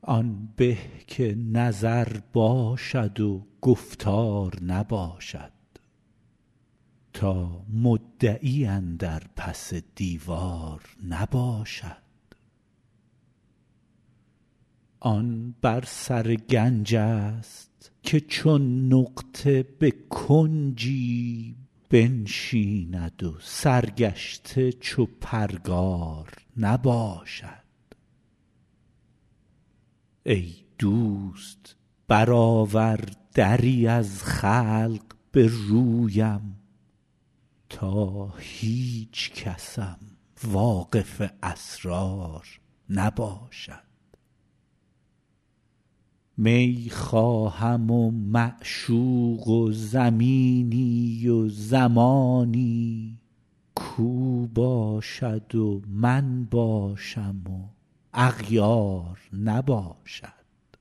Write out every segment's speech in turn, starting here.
آن به که نظر باشد و گفتار نباشد تا مدعی اندر پس دیوار نباشد. آن بر سر گنج است که چون نقطه به کنجی بنشیند و سرگشته چو پرگار نباشد. ای دوست برآور دری از خلق به رویم تا هیچ کسم واقف اسرار نباشد. می خواهم و معشوق و زمینی و زمانی کو باشد و من باشم و اغیار نباشد.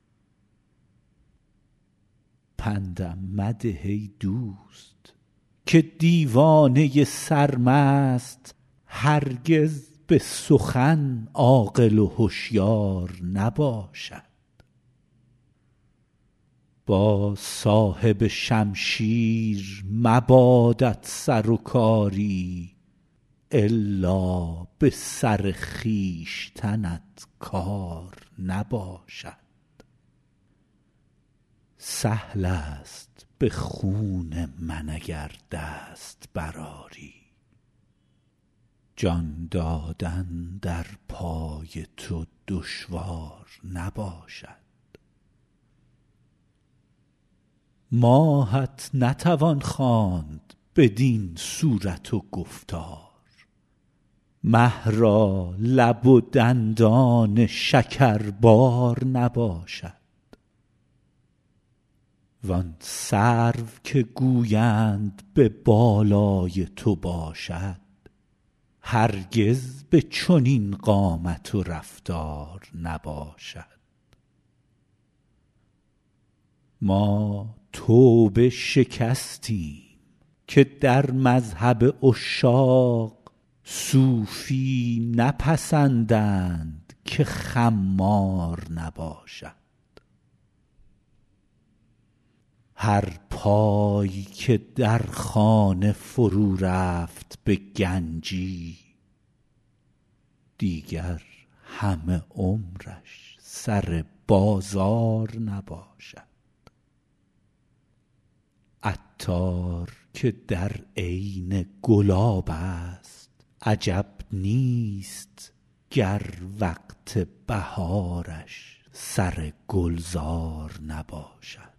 پندم مده ای دوست که دیوانه سرمست هرگز به سخن عاقل و هوشیار نباشد. با صاحب شمشیر مبادت سر و کاری الا به سر خویشتنت کار نباشد. سهل است به خون من اگر دست برآری جان دادن در پای تو دشوار نباشد. ماهت نتوان خواند بدین صورت و گفتار مه را لب و دندان شکربار نباشد. وان سرو که گویند به بالای تو باشد هرگز به چنین قامت و رفتار نباشد. ما توبه شکستیم که در مذهب عشاق صوفی نپسندند که خمار نباشد. هر پای که در خانه فرو رفت به گنجی دیگر همه عمرش سر بازار نباشد. عطار که در عین گلاب است عجب نیست گر وقت بهارش سر گلزار نباشد.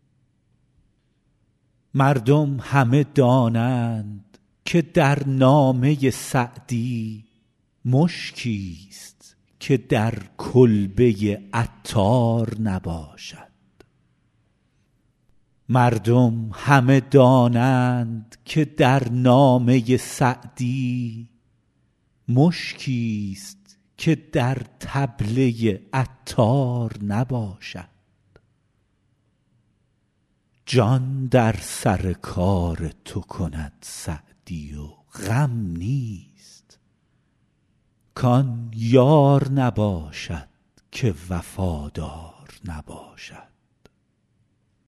مردم همه دانند که در نامه سعدی مشکی است که در کلبه عطار نباشد. مردم همه دانند که در نامه سعدی مشکی است که در طبله عطار نباشد. جان در سر کار تو کند سعدی و غم نیست کان یار نباشد که وفادار نباشد.